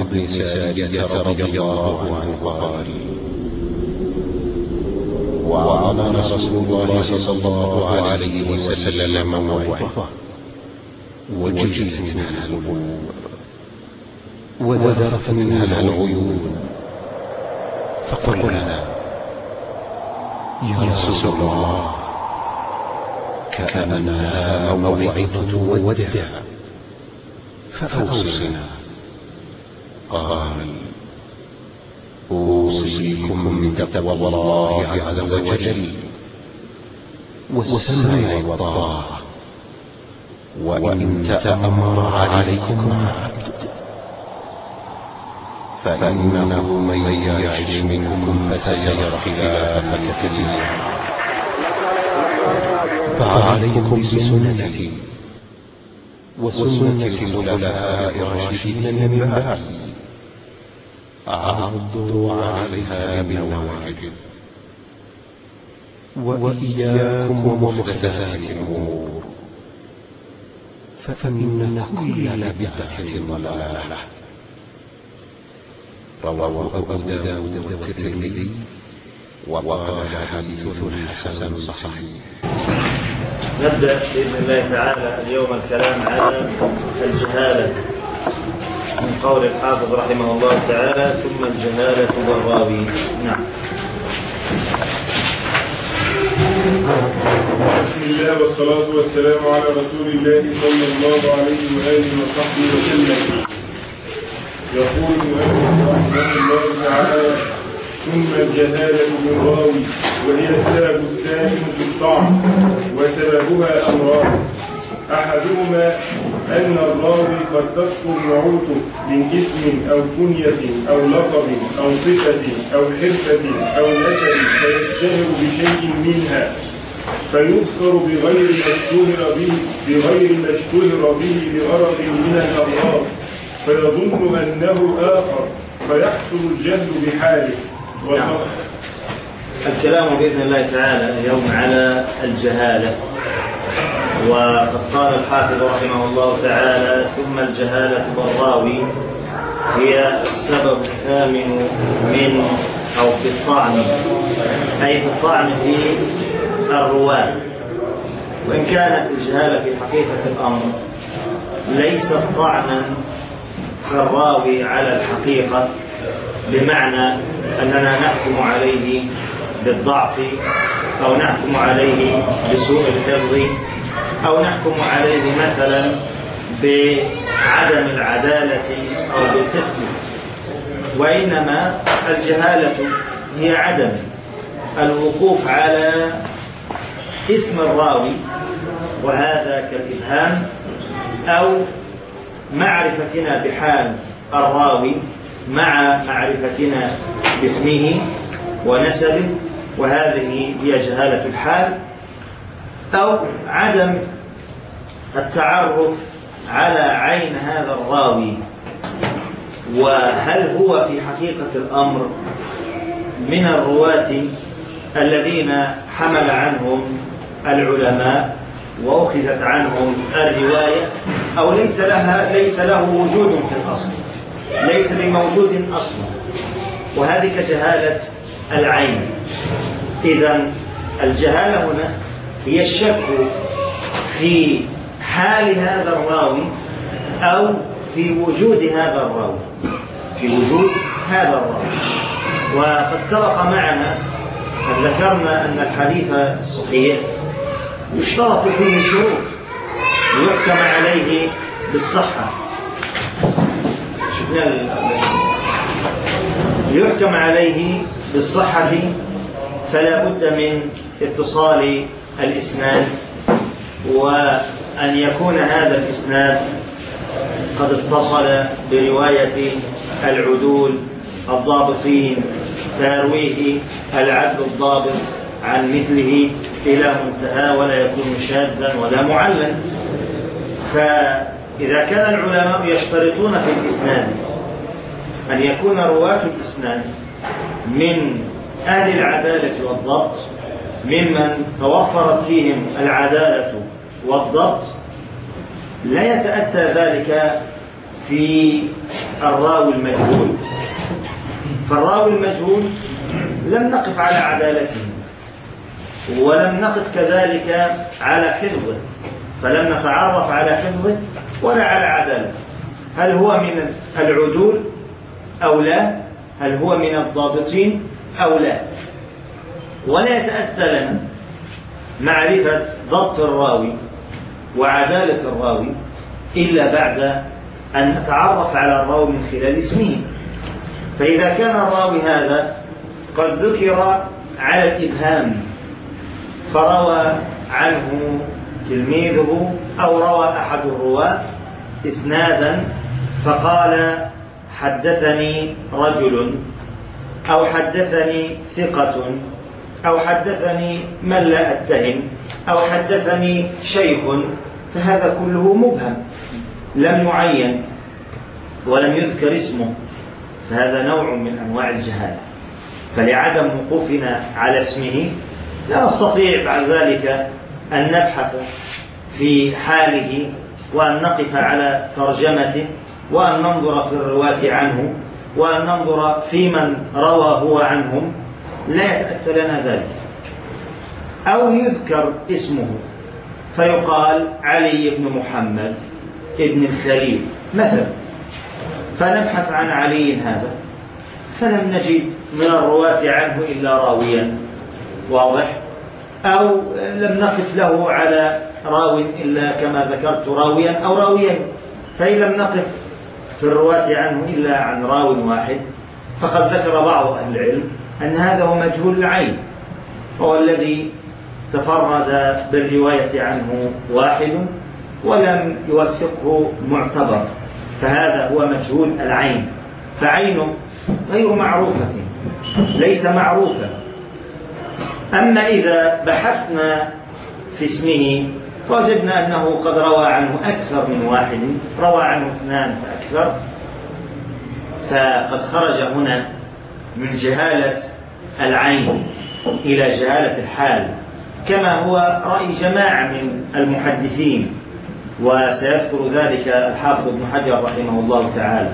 بن سارية رضي الله عنه قال: وعظنا رسول الله صلى الله عليه وسلم موعظة وجلت منها القلوب وذرفت منها العيون، فقلنا: يا رسول الله، كأنها موعظة ودع، فأوصنا. قال: أوصيكم بتقوى الله عز وجل والسمع والطاعة، وإن تأمر عليكم عبد فإنه من يعش منكم فسيرى اختلافا كثيرا، فعليكم بسنتي وسنة الخلفاء الراشدين من بعدي، عضوا عليها بالنواجذ، وإياكم ومحدثات الأمور، فإن كل بدعة ضلالة. رواه أبو داود والترمذي وقال حديث حسن صحيح. نبدأ بإذن الله تعالى اليوم الكلام على الجهالة من قول الحافظ رحمه الله تعالى: ثم الجهالة والراوي. نعم. بسم الله والصلاة والسلام على رسول الله صلى الله عليه وآله وصحبه وسلم. يقول المؤلف رحمه الله تعالى: ثم الجهالة بالراوي، وهي السبب الثاني في الطعن، وسببها أمران: أحدهما أن الراوي قد تذكر نعوته من اسم أو كنية أو لقب أو صفة أو حرفة أو نسب فيشتهر بشيء منها، فيذكر بغير ما اشتهر به لغرض من الأغراض، فيظن أنه آخر، فيحصل الجهل بحاله. الكلام بإذن الله تعالى اليوم على الجهالة. وقد قال الحافظ رحمه الله تعالى: ثم الجهالة والراوي هي السبب الثامن من أو في الطعن، أي في الطعن في الرواة. وإن كانت الجهالة في حقيقة الأمر ليست طعنا في الراوي على الحقيقة، بمعنى أننا نحكم عليه بالضعف، أو نحكم عليه بسوء الحفظ، أو نحكم عليه مثلا بعدم العدالة أو بالفسق، وإنما الجهالة هي عدم الوقوف على اسم الراوي، وهذا كالإبهام، أو معرفتنا بحال الراوي مع معرفتنا باسمه ونسبه، وهذه هي جهالة الحال، أو عدم التعرف على عين هذا الراوي، وهل هو في حقيقة الأمر من الرواة الذين حمل عنهم العلماء وأخذت عنهم الرواية، أو ليس له وجود في الأصل، ليس بموجود أصلا، وهذه كجهالة العين. إذن الجهالة هنا هي الشك في حال هذا الراوي أو في وجود هذا الراوي، وقد سبق معنا أن ذكرنا أن الحديث الصحيح يشترط فيه شروط يحكم عليه بالصحة. يحكم عليه بالصحة فلا بد من اتصال الإسناد، وأن يكون هذا الإسناد قد اتصل برواية العدول الضابطين، فيرويه العدل الضابط عن مثله إلى منتهى، ولا يكون شاذا ولا معلا. فإذا كان العلماء يشترطون في الإسناد أن يكون رواة الإسناد من أهل العدالة والضبط، ممن توفرت فيهم العدالة والضبط، لا يتأتى ذلك في الراوي المجهول. فالراوي المجهول لم نقف على عدالته، ولم نقف كذلك على حفظه، فلم نتعرف على حفظه ولا على عدالته. هل هو من العدول أو لا؟ هل هو من الضابطين أو لا؟ ولا يتأتى لنا معرفة ضبط الراوي وعدالة الراوي إلا بعد أن نتعرف على الراوي من خلال اسمه. فإذا كان الراوي هذا قد ذكر على الإبهام فروى عنه تلميذه أو روى أحد الرواة إسنادا فقال حدثني رجل أو حدثني ثقة أو حدثني من لا أتهم أو حدثني شيخ، فهذا كله مبهم لم يعين ولم يذكر اسمه، فهذا نوع من أنواع الجهالة. فلعدم وقوفنا على اسمه لا نستطيع بعد ذلك أن نبحث في حاله وأن نقف على ترجمته وأن ننظر في الرواة عنه وأن ننظر في من روى هو عنهم، لا يتأتى لنا ذلك. أو يذكر اسمه فيقال علي بن محمد ابن الخليل مثلا، فنبحث عن علي هذا فلم نجد من الرواة عنه إلا راويا واضح، أو لم نقف له على راو إلا كما ذكرت راويا أو راويين، فإن لم نقف في الرواة عنه إلا عن راو واحد، فقد ذكر بعض أهل العلم أن هذا هو مجهول العين، هو الذي تفرد بالرواية عنه واحد ولم يوثقه معتبر، فهذا هو مجهول العين، فعينه غير معروفة ليس معروفا. أما إذا بحثنا في اسمه فوجدنا أنه قد روى عنه أكثر من واحد، روى عنه 2 فأكثر، فقد خرج هنا من جهالة العين إلى جهالة الحال، كما هو رأي جماعة من المحدثين، وسيذكر ذلك الحافظ ابن حجر رحمه الله تعالى.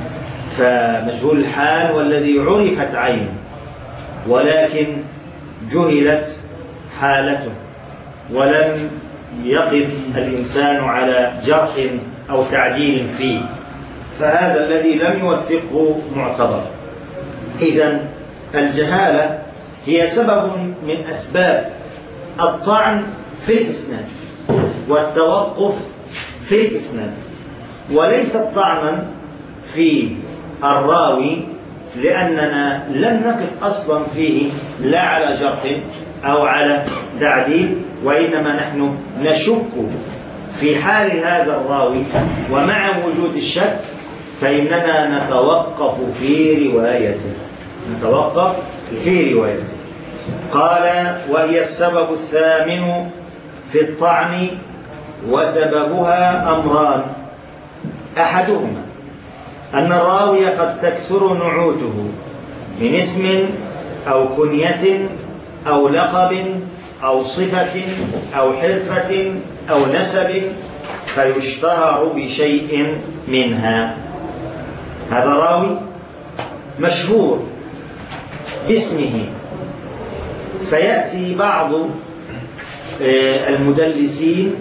فمجهول الحال والذي عرفت عينه ولكن جهلت حالته ولم يقف الإنسان على جرح أو تعديل فيه، فهذا الذي لم يوثقه معتبر. إذن الجهالة هي سبب من أسباب الطعن في الإسناد والتوقف في الإسناد، وليست طعنا في الراوي لأننا لم نقف أصلا فيه لا على جرح أو على تعديل، وإنما نحن نشك في حال هذا الراوي، ومع وجود الشك فإننا نتوقف في روايته. قال وهي السبب الثامن في الطعن، وسببها أمران: أحدهما أن الراوي قد تكثر نعوته من اسم أو كنية أو لقب أو صفة أو حرفة أو نسب فيشتهر بشيء منها. هذا راوي مشهور باسمه، فيأتي بعض المدلسين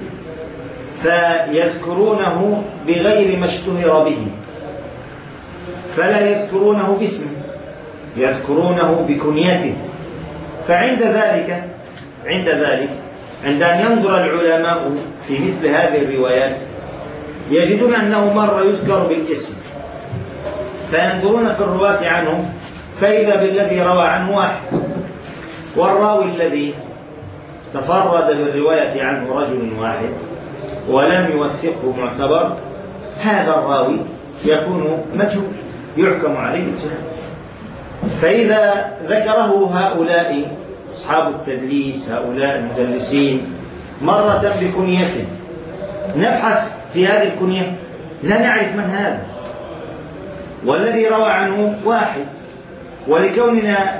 فيذكرونه بغير ما اشتهر به، فلا يذكرونه باسمه، يذكرونه بكنيته. فعند ذلك عند أن ينظر العلماء في مثل هذه الروايات يجدون أنه مرة يذكر بالاسم، فينظرون في الرواة عنه فإذا بالذي روى عنه واحد، والراوي الذي تفرد بالرواية عنه رجل واحد ولم يوثقه معتبر، هذا الراوي يكون مجهول يحكم عليه بالجهل. فإذا ذكره هؤلاء أصحاب التدليس، هؤلاء المدلسين، مرة بكنيته، نبحث في هذه الكنية لا نعرف من هذا، والذي روى عنه واحد، ولكوننا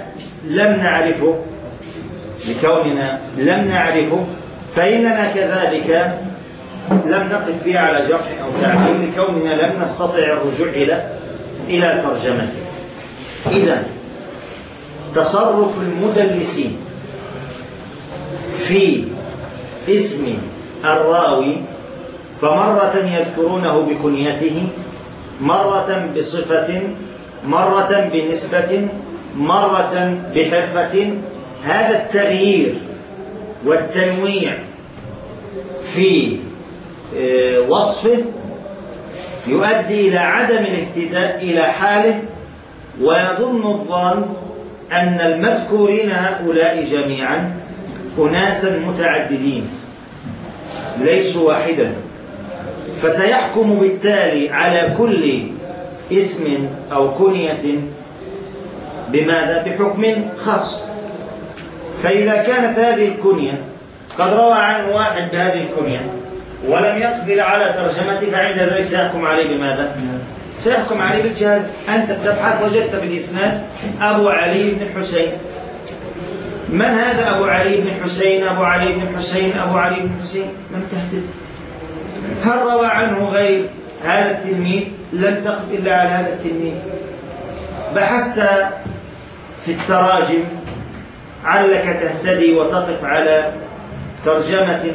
لم نعرفه فإننا كذلك لم نقف فيها على جرح أو تعديل لكوننا لم نستطع الرجوع إلى ترجمته. إذن تصرف المدلسين في اسم الراوي، فمرة يذكرونه بكنيته، مرة بصفة، مرة بنسبة، مرة بحرفة. هذا التغيير والتنويع في وصفه يؤدي إلى عدم الاهتداء إلى حاله، ويظن الظان أن المذكورين هؤلاء جميعا أناسا متعددين ليسوا واحدا، فسيحكم بالتالي على كل اسم أو كنية بماذا؟ بحكم خاص. فإذا كانت هذه الكنية قد روى عنه واحد بهذه الكنية ولم يقدر على ترجمته، فعند ذلك سيحكم عليه بماذا؟ سيحكم عليه بالجهل. أنت بتبحث وجدت بالإسناد أبو علي بن حسين. من هذا أبو علي بن حسين؟ أبو علي بن حسين، أبو علي بن حسين، لم تهتد. هل روى عنه غير هذا التلميذ؟ لم تقف إلا على هذا التلميذ. بحثت في التراجم علك تهتدي وتقف على ترجمة